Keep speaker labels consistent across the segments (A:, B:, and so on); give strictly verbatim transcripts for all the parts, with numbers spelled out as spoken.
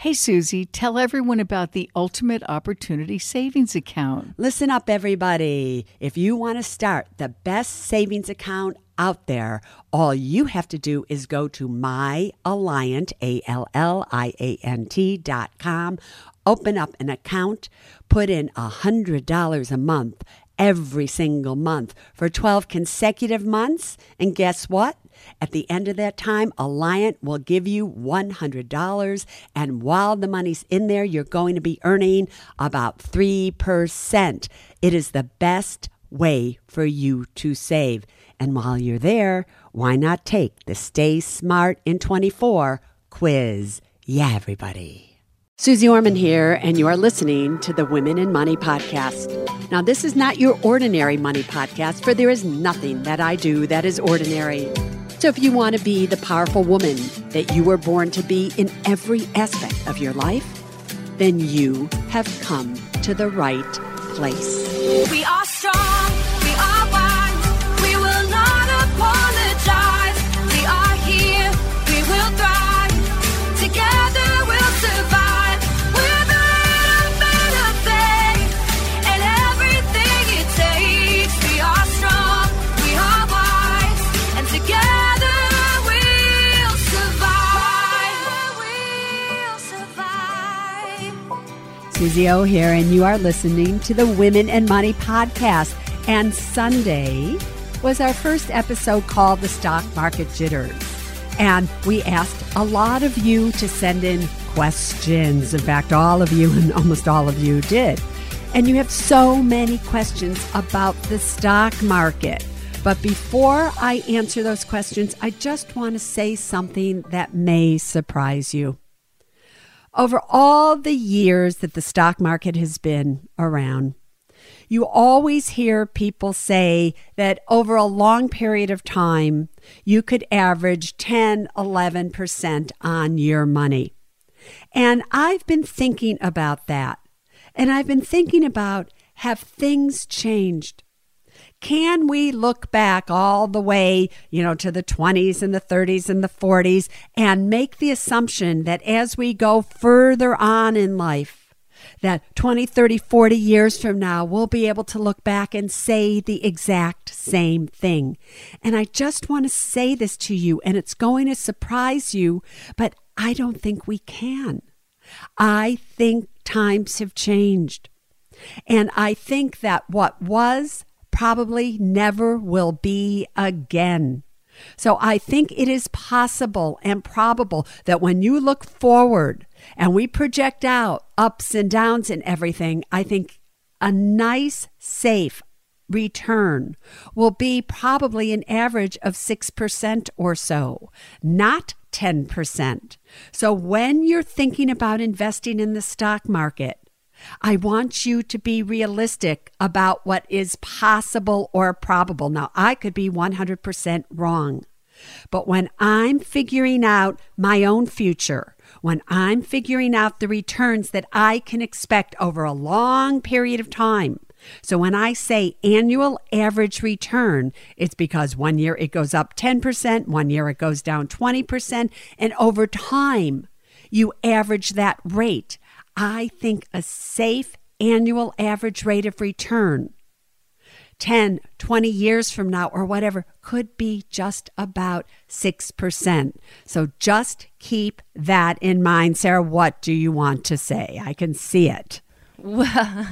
A: Hey, Susie, tell everyone about the Ultimate Opportunity Savings Account.
B: Listen up, everybody. If you want to start the best savings account out there, all you have to do is go to myalliant, A L L I A N T dot com, open up an account, put in one hundred dollars a month every single month for twelve consecutive months, and guess what? At the end of that time, Alliant will give you one hundred dollars, and while the money's in there, you're going to be earning about three percent. It is the best way for you to save. And while you're there, why not take the Stay Smart in twenty-four quiz? Yeah, everybody. Susie Orman here, and you are listening to the Women in Money podcast. Now, this is not your ordinary money podcast, for there is nothing that I do that is ordinary. So if you want to be the powerful woman that you were born to be in every aspect of your life, then you have come to the right place.
C: We are strong, we are wise, we will not apologize. We are here, we will thrive, together we'll survive. We're better, better things, and everything it takes. We are strong, we are wise, and together we'll survive. We'll survive.
B: Susie O here, and you are listening to the Women and Money podcast. And Sunday was our first episode called The Stock Market Jitters. And we asked a lot of you to send in questions. In fact, all of you and almost all of you did. And you have so many questions about the stock market. But before I answer those questions, I just want to say something that may surprise you. Over all the years that the stock market has been around, you always hear people say that over a long period of time, you could average ten, eleven percent on your money. And I've been thinking about that. And I've been thinking about, have things changed? Can we look back all the way, you know, to the twenties and the thirties and the forties and make the assumption that as we go further on in life, that twenty, thirty, forty years from now, we'll be able to look back and say the exact same thing? And I just want to say this to you, and it's going to surprise you, but I don't think we can. I think times have changed. And I think that what was probably never will be again. So I think it is possible and probable that when you look forward and we project out ups and downs and everything, I think a nice, safe return will be probably an average of six percent or so, not ten percent. So when you're thinking about investing in the stock market, I want you to be realistic about what is possible or probable. Now, I could be one hundred percent wrong, but when I'm figuring out my own future, when I'm figuring out the returns that I can expect over a long period of time, so when I say annual average return, it's because one year it goes up ten percent, one year it goes down twenty percent, and over time, you average that rate. I think a safe annual average rate of return ten, twenty years from now or whatever could be just about six percent. So just keep that in mind. Sarah, what do you want to say? I can see it.
D: Well,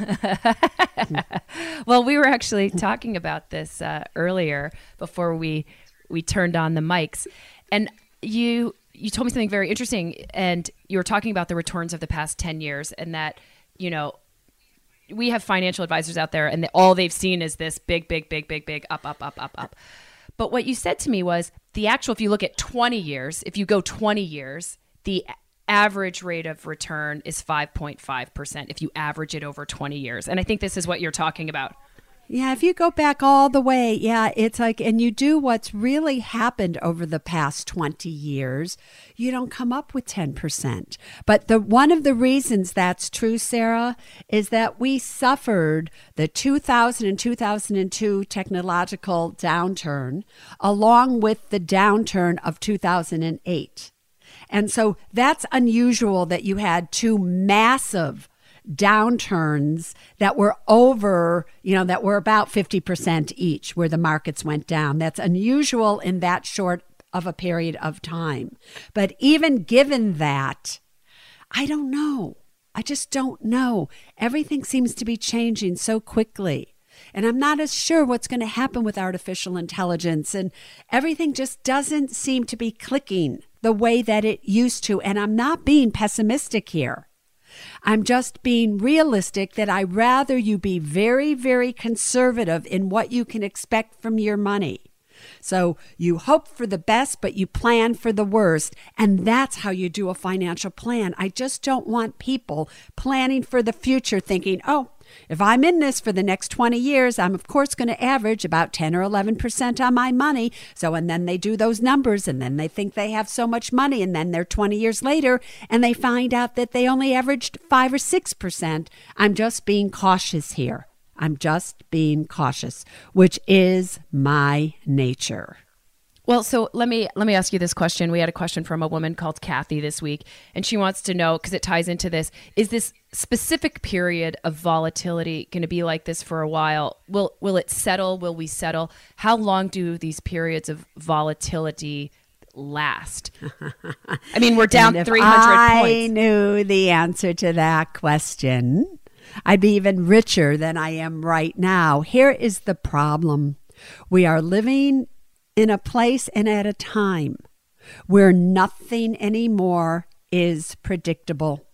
D: well we were actually talking about this uh, earlier before we we turned on the mics. And you... You told me something very interesting, and you were talking about the returns of the past ten years, and that, you know, we have financial advisors out there, and the, all they've seen is this big, big, big, big, big, up, up, up, up, up. But what you said to me was the actual, if you look at twenty years, if you go twenty years, the average rate of return is five point five percent if you average it over twenty years. And I think this is what you're talking about.
B: Yeah, if you go back all the way, yeah, it's like, and you do what's really happened over the past twenty years, you don't come up with ten percent. But the one of the reasons that's true, Sarah, is that we suffered the two thousand and two thousand two technological downturn along with the downturn of two thousand eight. And so that's unusual that you had two massive downturns that were over, you know, that were about fifty percent each where the markets went down. That's unusual in that short of a period of time. But even given that, I don't know. I just don't know. Everything seems to be changing so quickly. And I'm not as sure what's going to happen with artificial intelligence. And everything just doesn't seem to be clicking the way that it used to. And I'm not being pessimistic here. I'm just being realistic that I'd rather you be very, very conservative in what you can expect from your money. So you hope for the best, but you plan for the worst. And that's how you do a financial plan. I just don't want people planning for the future thinking, oh, if I'm in this for the next twenty years, I'm of course going to average about ten or eleven percent on my money. So, and then they do those numbers and then they think they have so much money and then they're twenty years later and they find out that they only averaged five or six percent. I'm just being cautious here. I'm just being cautious, which is my nature.
D: Well, so let me let me ask you this question. We had a question from a woman called Kathy this week, and she wants to know, because it ties into this, is this specific period of volatility going to be like this for a while? Will will it settle? Will we settle? How long do these periods of volatility last? I mean, we're down three hundred points.
B: I knew the answer to that question, I'd be even richer than I am right now. Here is the problem. We are living in a place and at a time where nothing anymore is predictable.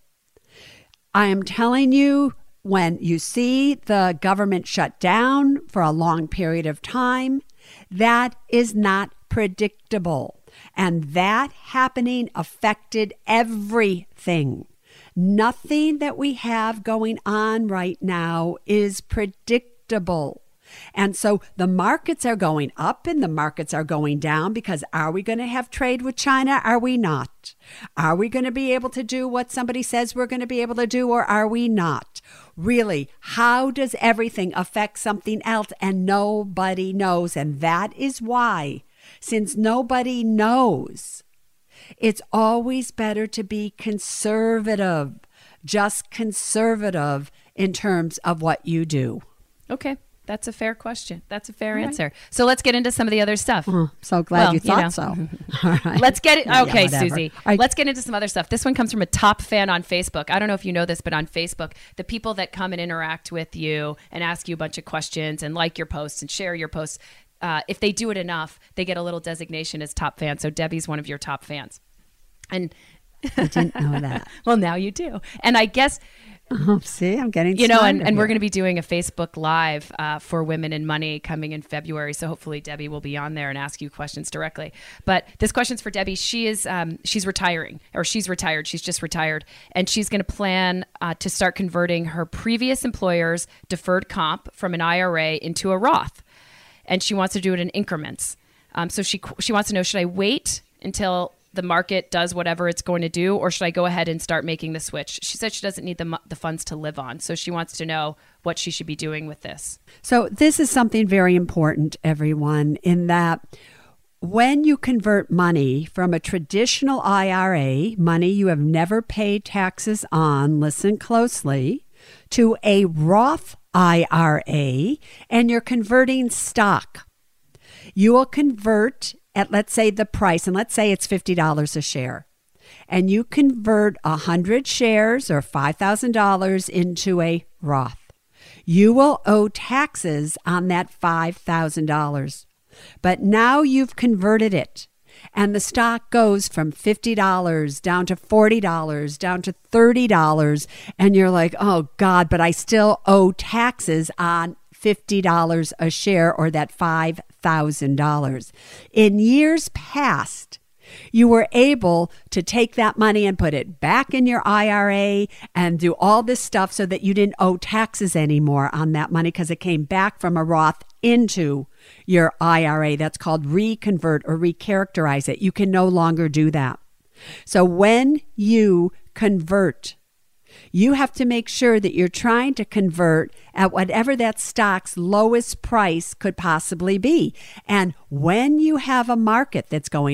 B: I am telling you, when you see the government shut down for a long period of time, that is not predictable. And that happening affected everything. Nothing that we have going on right now is predictable. And so the markets are going up and the markets are going down because are we going to have trade with China? Are we not? Are we going to be able to do what somebody says we're going to be able to do, or are we not? Really, how does everything affect something else? And nobody knows. And that is why, since nobody knows, it's always better to be conservative, just conservative in terms of what you do.
D: Okay. That's a fair question. That's a fair right. answer. So let's get into some of the other stuff.
B: Oh, so glad
D: well,
B: you thought
D: you know.
B: so. All right.
D: Let's get it. Okay,
B: yeah,
D: Susie.
B: I,
D: let's get into some other stuff. This one comes from a top fan on Facebook. I don't know if you know this, but on Facebook, the people that come and interact with you and ask you a bunch of questions and like your posts and share your posts, uh, if they do it enough, they get a little designation as top fan. So Debbie's one of your top fans. And
B: I didn't know that.
D: Well, now you do. And I guess...
B: Oh, see, I'm getting
D: you know, and, and we're going to be doing a Facebook Live uh, for Women in Money coming in February. So hopefully Debbie will be on there and ask you questions directly. But this question's for Debbie. She is um, she's retiring, or she's retired. She's just retired, and she's going to plan uh, to start converting her previous employer's deferred comp from an I R A into a Roth, and she wants to do it in increments. Um, so she she wants to know: should I wait until the market does whatever it's going to do, or should I go ahead and start making the switch? She said she doesn't need the the funds to live on, so she wants to know what she should be doing with this.
B: So this is something very important, everyone, in that when you convert money from a traditional I R A, money you have never paid taxes on, listen closely, to a Roth I R A, and you're converting stock, you will convert at, let's say, the price, and let's say it's fifty dollars a share, and you convert one hundred shares or five thousand dollars into a Roth, you will owe taxes on that five thousand dollars. But now you've converted it, and the stock goes from fifty dollars down to forty dollars, down to thirty dollars, and you're like, oh, God, but I still owe taxes on fifty dollars a share, or that five thousand dollars. In years past, you were able to take that money and put it back in your I R A and do all this stuff so that you didn't owe taxes anymore on that money because it came back from a Roth into your I R A. That's called reconvert or recharacterize it. You can no longer do that. So when you convert, you have to make sure that you're trying to convert at whatever that stock's lowest price could possibly be. And when you have a market that's going up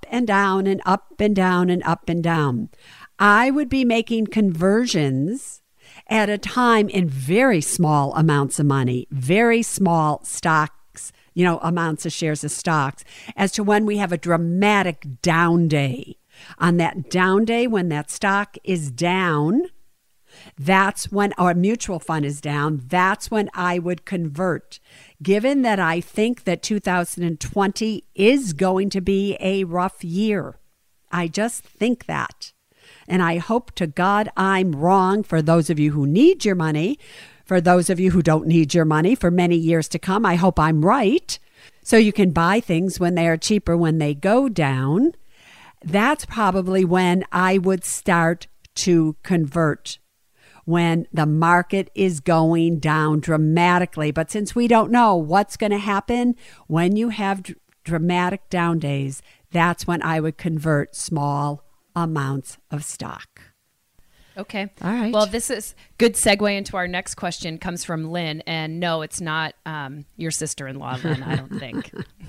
B: up and down and up and down and up and down. I would be making conversions at a time in very small amounts of money, very small stocks, you know, amounts of shares of stocks, as to when we have a dramatic down day. On that down day, when that stock is down, that's when our mutual fund is down. That's when I would convert. Given that I think that two thousand twenty is going to be a rough year. I just think that. And I hope to God I'm wrong for those of you who need your money. For those of you who don't need your money for many years to come, I hope I'm right. So you can buy things when they are cheaper when they go down. That's probably when I would start to convert, when the market is going down dramatically. But since we don't know what's going to happen when you have dr- dramatic down days, that's when I would convert small amounts of stock.
D: Okay.
B: All right.
D: Well, this is good segue into our next question. Comes from Lynn, and no, it's not um, your sister-in-law, Lynn. I don't think.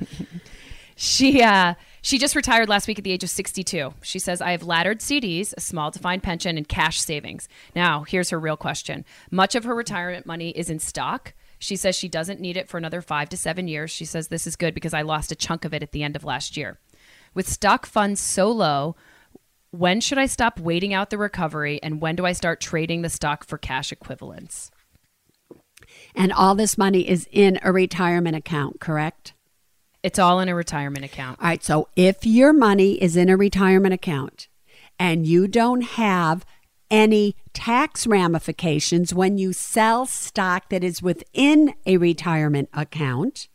D: She uh, she just retired last week at the age of sixty-two. She says, I have laddered C Ds, a small defined pension, and cash savings. Now, here's her real question. Much of her retirement money is in stock. She says she doesn't need it for another five to seven years. She says, this is good because I lost a chunk of it at the end of last year. With stock funds so low, when should I stop waiting out the recovery, and when do I start trading the stock for cash equivalents?
B: And all this money is in a retirement account, correct?
D: It's all in a retirement account.
B: All right. So if your money is in a retirement account and you don't have any tax ramifications when you sell stock that is within a retirement account,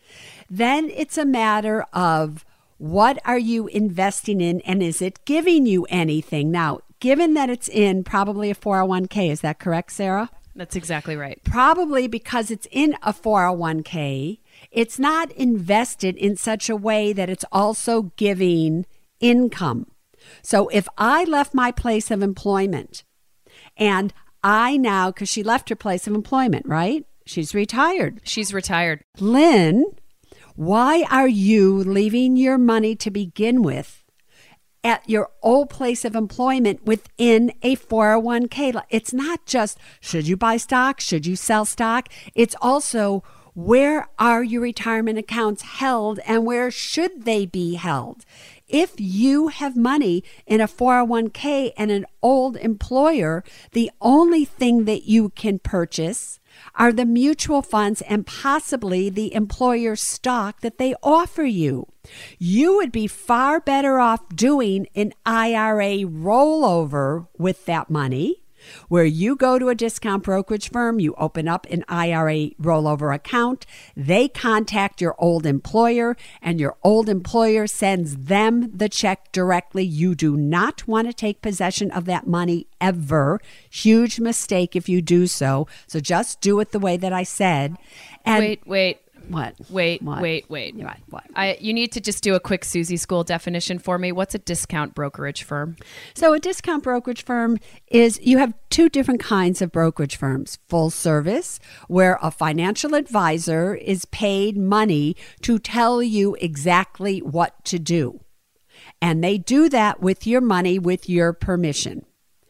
B: then it's a matter of what are you investing in, and is it giving you anything? Now, given that it's in probably a four oh one k, is that correct, Sarah?
D: That's exactly right.
B: Probably because it's in a four oh one k, it's not invested in such a way that it's also giving income. So if I left my place of employment and I now, because she left her place of employment, right? She's retired.
D: She's retired.
B: Lynn, why are you leaving your money to begin with at your old place of employment within a four oh one k? It's not just should you buy stock, should you sell stock? It's also where are your retirement accounts held and where should they be held? If you have money in a four oh one k and an old employer, the only thing that you can purchase are the mutual funds and possibly the employer stock that they offer you. You would be far better off doing an I R A rollover with that money, where you go to a discount brokerage firm, you open up an I R A rollover account, they contact your old employer, and your old employer sends them the check directly. You do not want to take possession of that money ever. Huge mistake if you do so. So just do it the way that I said. And
D: wait, wait.
B: What?
D: Wait,
B: What?
D: wait, wait.
B: What? What?
D: I, you need to just do a quick Susie School definition for me. What's a discount brokerage firm?
B: So a discount brokerage firm is, you have two different kinds of brokerage firms. Full service, where a financial advisor is paid money to tell you exactly what to do. And they do that with your money, with your permission.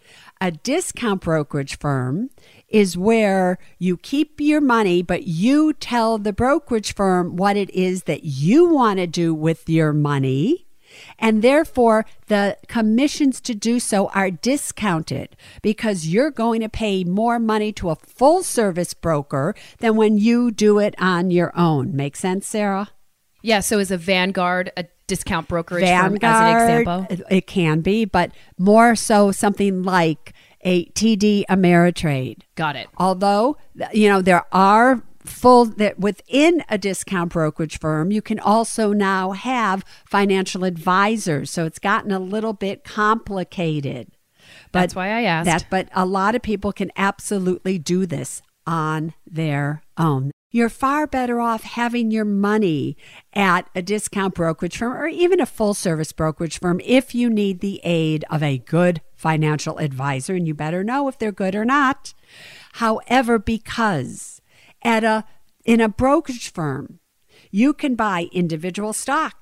B: A discount brokerage firm is where you keep your money, but you tell the brokerage firm what it is that you want to do with your money. And therefore, the commissions to do so are discounted because you're going to pay more money to a full service broker than when you do it on your own. Make sense, Sarah?
D: Yeah, so is a Vanguard a discount brokerage
B: Vanguard,
D: firm as an example?
B: It can be, but more so something like a T D Ameritrade.
D: Got it.
B: Although, you know, there are full, that within a discount brokerage firm, you can also now have financial advisors. So it's gotten a little bit complicated. But
D: That's why I asked.
B: That, but a lot of people can absolutely do this on their own. You're far better off having your money at a discount brokerage firm or even a full service brokerage firm if you need the aid of a good financial advisor, and you better know if they're good or not. However, because at a in a brokerage firm, you can buy individual stocks.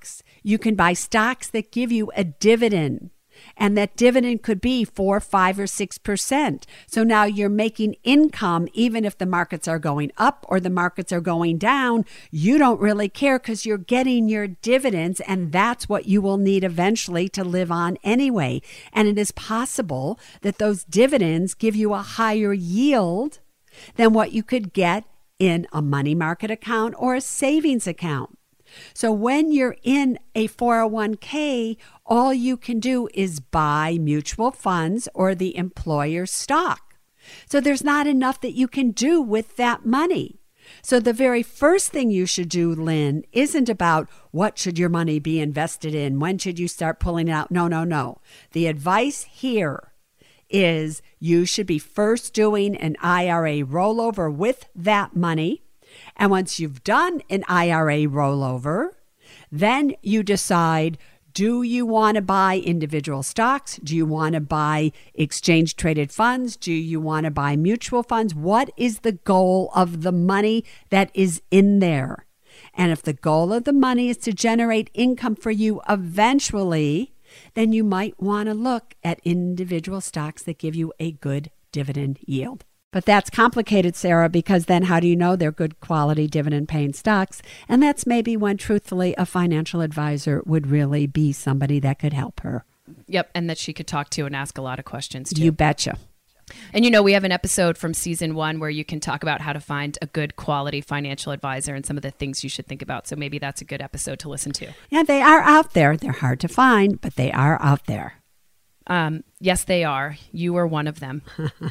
B: You can buy stocks that give you a dividend. And that dividend could be four, five, or six percent. So now you're making income even if the markets are going up or the markets are going down. You don't really care because you're getting your dividends, and that's what you will need eventually to live on anyway. And it is possible that those dividends give you a higher yield than what you could get in a money market account or a savings account. So when you're in a four oh one k, all you can do is buy mutual funds or the employer stock. So there's not enough that you can do with that money. So the very first thing you should do, Lynn, isn't about what should your money be invested in? When should you start pulling it out? No, no, no. The advice here is you should be first doing an I R A rollover with that money. And once you've done an I R A rollover, then you decide, do you want to buy individual stocks? Do you want to buy exchange traded funds? Do you want to buy mutual funds? What is the goal of the money that is in there? And if the goal of the money is to generate income for you eventually, then you might want to look at individual stocks that give you a good dividend yield. But that's complicated, Sarah, because then how do you know they're good quality dividend-paying stocks? And that's maybe when, truthfully, a financial advisor would really be somebody that could help her.
D: Yep, and that she could talk to and ask a lot of questions, too.
B: You betcha.
D: And, you know, we have an episode from season one where you can talk about how to find a good quality financial advisor and some of the things you should think about. So maybe that's a good episode to listen to.
B: Yeah, they are out there. They're hard to find, but they are out there.
D: Um, yes, they are. You are one of them.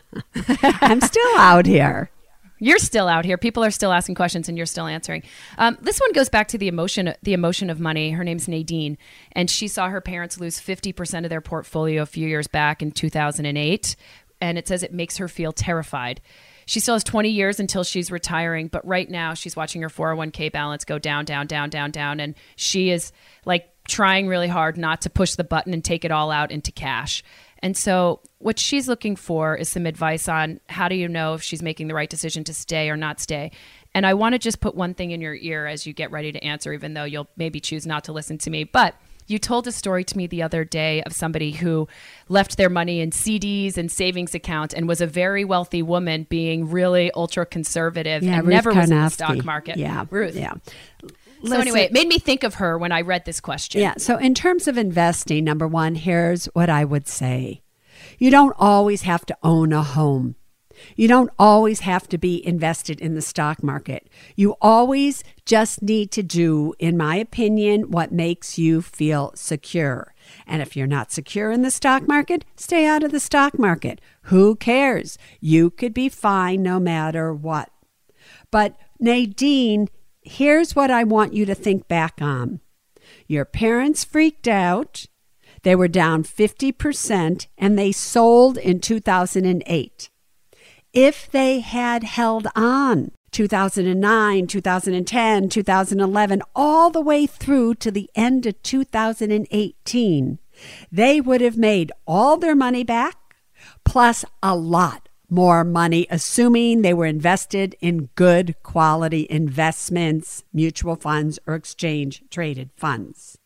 B: I'm still out here.
D: You're still out here. People are still asking questions and you're still answering. Um, this one goes back to the emotion, the emotion of money. Her name's Nadine, and she saw her parents lose fifty percent of their portfolio a few years back in two thousand eight. And it says it makes her feel terrified. She still has twenty years until she's retiring, but right now she's watching her four oh one k balance go down, down, down, down, down. And she is like trying really hard not to push the button and take it all out into cash. And so what she's looking for is some advice on how do you know if she's making the right decision to stay or not stay. And I want to just put one thing in your ear as you get ready to answer, even though you'll maybe choose not to listen to me. But you told a story to me the other day of somebody who left their money in C Ds and savings accounts and was a very wealthy woman being really ultra conservative
B: yeah,
D: and
B: Ruth
D: never was in the
B: Karnofsky.
D: stock market.
B: Yeah,
D: Ruth.
B: Yeah.
D: So
B: Listen,
D: anyway, it made me think of her when I read this question.
B: Yeah. So in terms of investing, number one, here's what I would say. You don't always have to own a home. You don't always have to be invested in the stock market. You always just need to do, in my opinion, what makes you feel secure. And if you're not secure in the stock market, stay out of the stock market. Who cares? You could be fine no matter what. But Nadine, here's what I want you to think back on. Your parents freaked out. They were down fifty percent and they sold in two thousand eight. If they had held on two thousand nine, two thousand ten, two thousand eleven, all the way through to the end of two thousand eighteen, they would have made all their money back plus a lot more money, assuming they were invested in good quality investments, mutual funds, or exchange traded funds.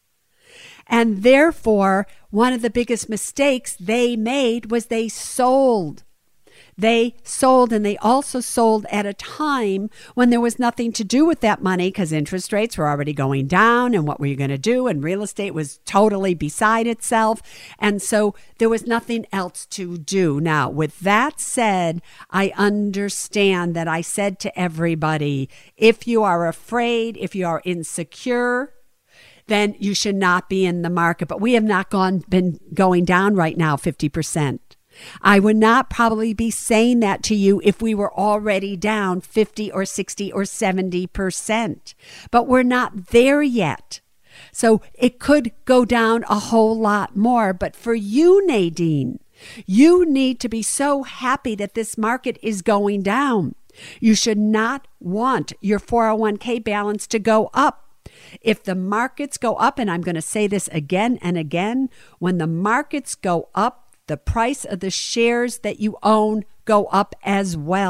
B: And therefore, one of the biggest mistakes they made was they sold. They sold, and they also sold at a time when there was nothing to do with that money because interest rates were already going down, and what were you going to do? And real estate was totally beside itself. And so there was nothing else to do. Now, with that said, I understand that I said to everybody, if you are afraid, if you are insecure, then you should not be in the market. But we have not gone been going down right now fifty percent. I would not probably be saying that to you if we were already down fifty or sixty or seventy percent. But we're not there yet. So it could go down a whole lot more. But for you, Nadine, you need to be so happy that this market is going down. You should not want your four oh one k balance to go up. If the markets go up, and I'm going to say this again and again, when the markets go up, the price of the shares that you own go up as well.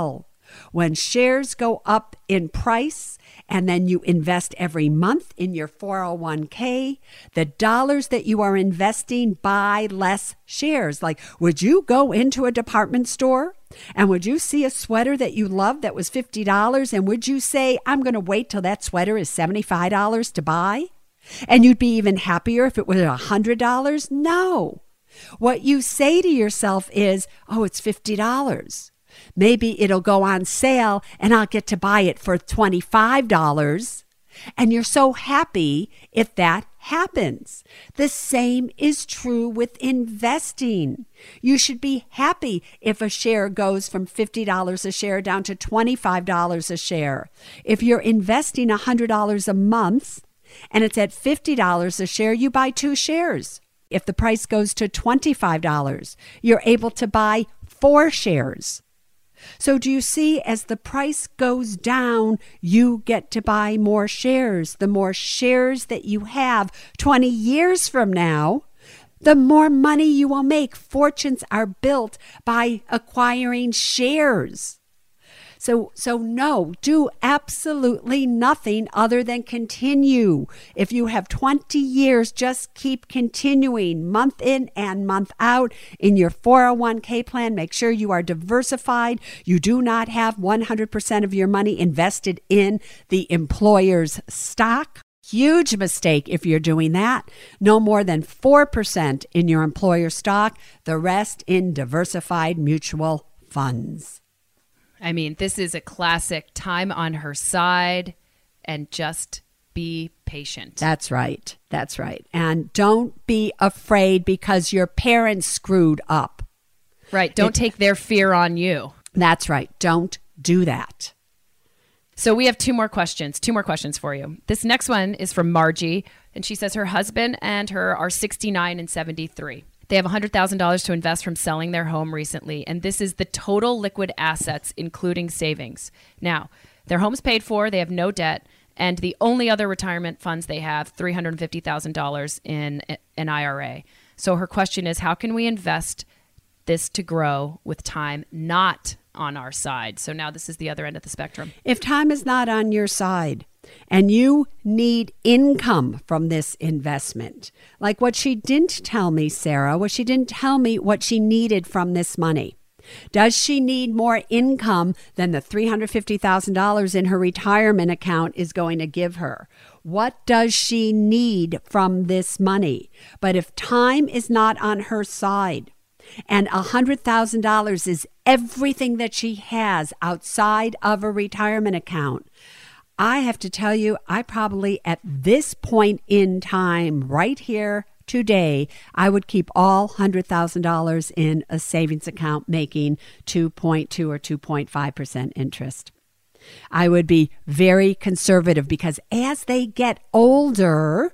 B: When shares go up in price and then you invest every month in your four oh one k, the dollars that you are investing buy less shares. Like, would you go into a department store and would you see a sweater that you love that was fifty dollars, and would you say, I'm going to wait till that sweater is seventy-five dollars to buy? And you'd be even happier if it was one hundred dollars? No. What you say to yourself is, oh, it's fifty dollars. Maybe it'll go on sale and I'll get to buy it for twenty-five dollars. And you're so happy if that happens. The same is true with investing. You should be happy if a share goes from fifty dollars a share down to twenty-five dollars a share. If you're investing one hundred dollars a month and it's at fifty dollars a share, you buy two shares. If the price goes to twenty-five dollars, you're able to buy four shares. So do you see, as the price goes down, you get to buy more shares. The more shares that you have twenty years from now, the more money you will make. Fortunes are built by acquiring shares. So, so no, do absolutely nothing other than continue. If you have twenty years, just keep continuing month in and month out in your four oh one k plan. Make sure you are diversified. You do not have one hundred percent of your money invested in the employer's stock. Huge mistake if you're doing that. No more than four percent in your employer stock, the rest in diversified mutual funds.
D: I mean, this is a classic time on her side and just be patient.
B: That's right. That's right. And don't be afraid because your parents screwed up.
D: Right. Don't
B: It-
D: take their fear on you.
B: That's right. Don't do that.
D: So we have two more questions, two more questions for you. This next one is from Margie, and she says her husband and her are sixty-nine and seventy-three. They have one hundred thousand dollars to invest from selling their home recently, and this is the total liquid assets, including savings. Now, their home's paid for, they have no debt, and the only other retirement funds they have, three hundred fifty thousand dollars in an I R A. So her question is, how can we invest this to grow with time not on our side? So now this is the other end of the spectrum.
B: If time is not on your side and you need income from this investment, like what she didn't tell me, Sarah, was she didn't tell me what she needed from this money. Does she need more income than the three hundred fifty thousand dollars in her retirement account is going to give her? What does she need from this money? But if time is not on her side, and one hundred thousand dollars is everything that she has outside of a retirement account, I have to tell you, I probably at this point in time, right here today, I would keep all one hundred thousand dollars in a savings account making two point two or two point five percent interest. I would be very conservative because as they get older,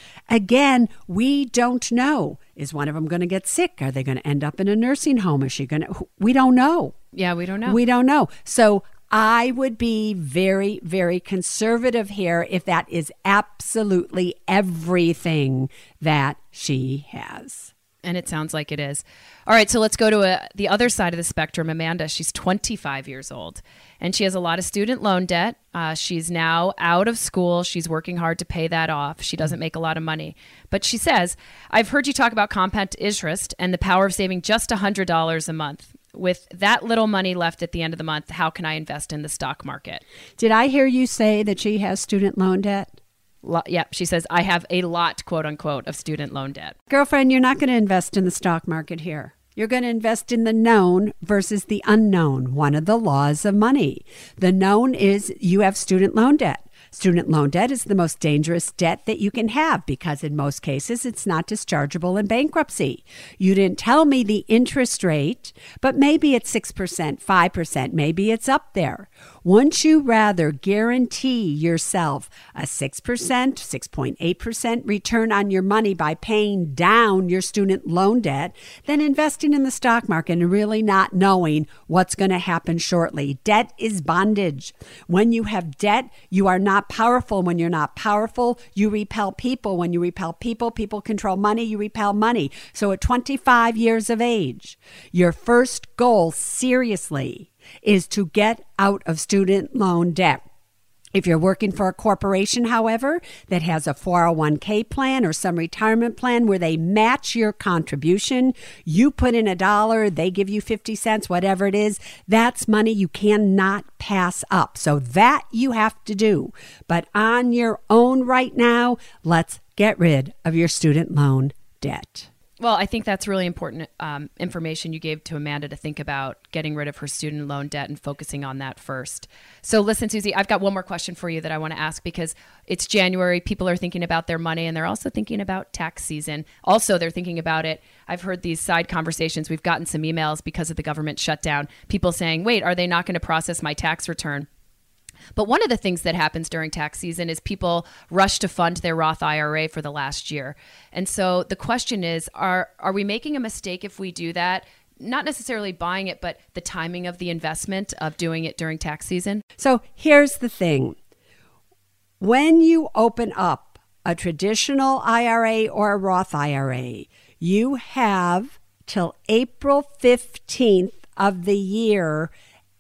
B: again, we don't know. Is one of them going to get sick? Are they going to end up in a nursing home? Is she going to? We don't know.
D: Yeah, we don't know.
B: We don't know. So I would be very, very conservative here if that is absolutely everything that she has.
D: And it sounds like it is. All right, so let's go to a, the other side of the spectrum. Amanda, she's twenty-five years old, and she has a lot of student loan debt. Uh, she's now out of school. She's working hard to pay that off. She doesn't make a lot of money. But she says, I've heard you talk about compound interest and the power of saving just one hundred dollars a month. With that little money left at the end of the month, how can I invest in the stock market?
B: Did I hear you say that she has student loan debt?
D: Lo- yeah, she says, I have a lot, quote unquote, of student loan debt.
B: Girlfriend, you're not going to invest in the stock market here. You're going to invest in the known versus the unknown, one of the laws of money. The known is you have student loan debt. Student loan debt is the most dangerous debt that you can have because in most cases it's not dischargeable in bankruptcy. You didn't tell me the interest rate, but maybe it's six percent, five percent, maybe it's up there. Wouldn't you rather guarantee yourself a six percent, six point eight percent return on your money by paying down your student loan debt than investing in the stock market and really not knowing what's going to happen shortly? Debt is bondage. When you have debt, you are not powerful. When you're not powerful, you repel people. When you repel people, people control money, you repel money. So at twenty-five years of age, your first goal, seriously, is to get out of student loan debt. If you're working for a corporation, however, that has a four oh one k plan or some retirement plan where they match your contribution, you put in a dollar, they give you fifty cents, whatever it is, that's money you cannot pass up. So that you have to do. But on your own right now, let's get rid of your student loan debt.
D: Well, I think that's really important um, information you gave to Amanda to think about getting rid of her student loan debt and focusing on that first. So listen, Susie, I've got one more question for you that I want to ask because it's January. People are thinking about their money and they're also thinking about tax season. Also, they're thinking about it. I've heard these side conversations. We've gotten some emails because of the government shutdown. People saying, wait, are they not going to process my tax return? But one of the things that happens during tax season is people rush to fund their Roth I R A for the last year. And so the question is, are are we making a mistake if we do that? Not necessarily buying it, but the timing of the investment of doing it during tax season?
B: So here's the thing. When you open up a traditional I R A or a Roth I R A, you have till April fifteenth of the year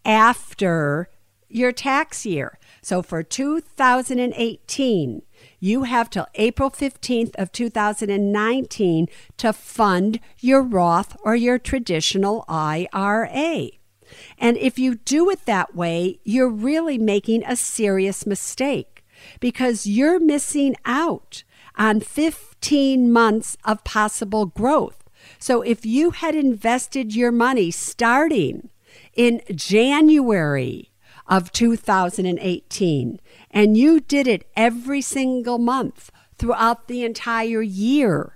B: after your tax year. So for two thousand eighteen, you have till April fifteenth of two thousand nineteen to fund your Roth or your traditional I R A. And if you do it that way, you're really making a serious mistake because you're missing out on fifteen months of possible growth. So if you had invested your money starting in January of two thousand eighteen, and you did it every single month throughout the entire year,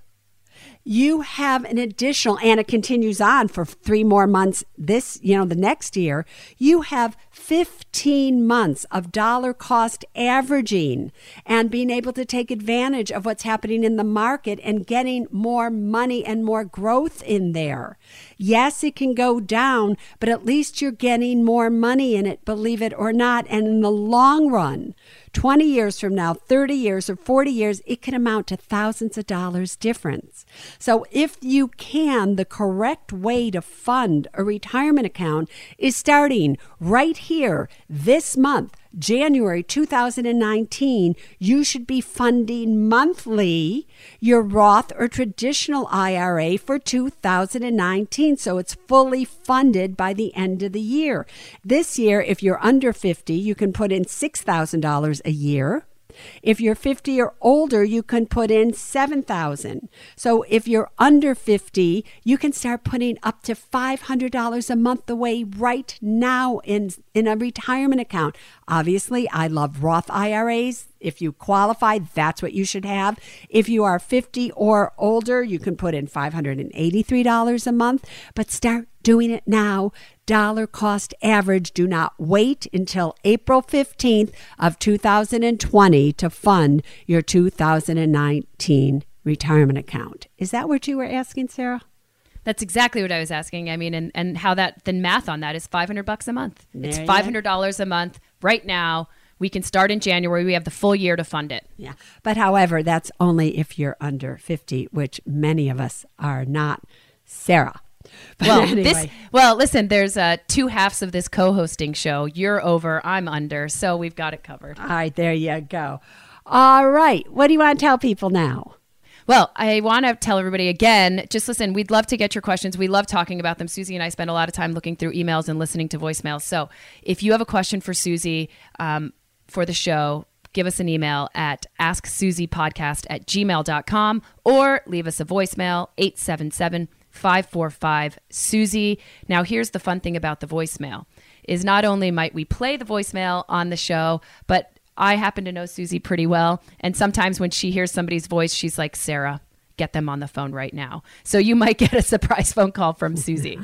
B: you have an additional, and it continues on for three more months this, you know, the next year, you have fifteen months of dollar cost averaging and being able to take advantage of what's happening in the market and getting more money and more growth in there. Yes, it can go down, but at least you're getting more money in it, believe it or not. And in the long run, twenty years from now, thirty years or forty years, it can amount to thousands of dollars difference. So if you can, the correct way to fund a retirement account is starting right here this month, January two thousand nineteen, you should be funding monthly your Roth or traditional I R A for two thousand nineteen. So it's fully funded by the end of the year. This year, if you're under fifty, you can put in six thousand dollars a year. If you're fifty or older, you can put in seven thousand dollars. So if you're under fifty, you can start putting up to five hundred dollars a month away right now in, in a retirement account. Obviously, I love Roth I R As. If you qualify, that's what you should have. If you are fifty or older, you can put in five hundred eighty-three dollars a month, but start doing it now. Dollar cost average. Do not wait until April fifteenth of two thousand twenty to fund your two thousand nineteen retirement account. Is that what you were asking, Sarah?
D: That's exactly what I was asking. I mean, and, and how that, the math on that is five hundred bucks a month.
B: There
D: it's
B: you
D: five hundred dollars a month right now. We can start in January. We have the full year to fund it.
B: Yeah. But however, that's only if you're under fifty, which many of us are not. Sarah. But
D: well,
B: anyway.
D: this, well, listen, there's uh, two halves of this co-hosting show. You're over, I'm under, so we've got it covered.
B: All right, there you go. All right. What do you want to tell people now?
D: Well, I want to tell everybody again, just listen, we'd love to get your questions. We love talking about them. Susie and I spend a lot of time looking through emails and listening to voicemails. So if you have a question for Susie um, for the show, give us an email at ask susie podcast at gmail dot com or leave us a voicemail, eight seven seven, five four five, Susie. Now, here's the fun thing about the voicemail is not only might we play the voicemail on the show, but I happen to know Susie pretty well. And sometimes when she hears somebody's voice, she's like, Sarah, get them on the phone right now. So you might get a surprise phone call from Susie.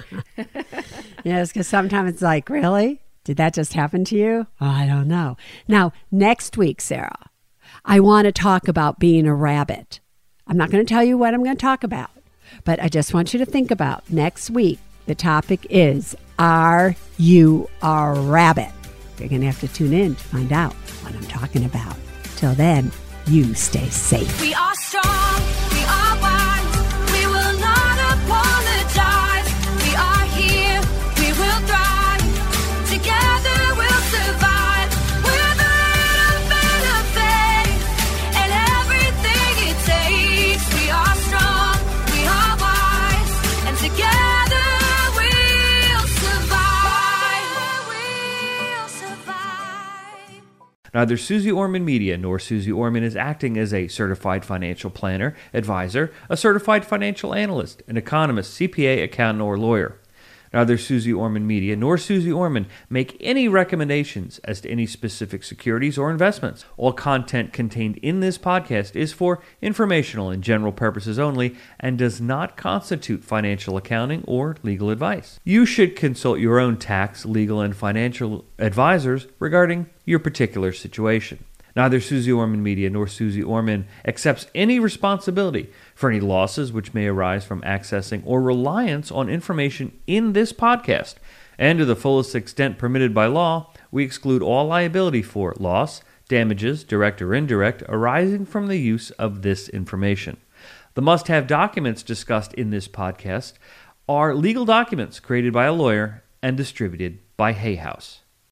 B: Yes, because sometimes it's like, really? Did that just happen to you? Oh, I don't know. Now, next week, Sarah, I want to talk about being a rabbit. I'm not going to tell you what I'm going to talk about, but I just want you to think about next week. The topic is, are you a rabbit? You're going to have to tune in to find out what I'm talking about. Till then, you stay safe.
C: We are strong, we are wise, we will not apologize. We are here, we will thrive.
E: Neither Susie Orman Media nor Susie Orman is acting as a certified financial planner, advisor, a certified financial analyst, an economist, C P A, accountant, or lawyer. Neither Susie Orman Media nor Susie Orman make any recommendations as to any specific securities or investments. All content contained in this podcast is for informational and general purposes only and does not constitute financial accounting or legal advice. You should consult your own tax, legal, and financial advisors regarding your particular situation. Neither Susie Orman Media nor Susie Orman accepts any responsibility for any losses which may arise from accessing or reliance on information in this podcast. And to the fullest extent permitted by law, we exclude all liability for loss, damages, direct or indirect, arising from the use of this information. The must-have documents discussed in this podcast are legal documents created by a lawyer and distributed by Hay House.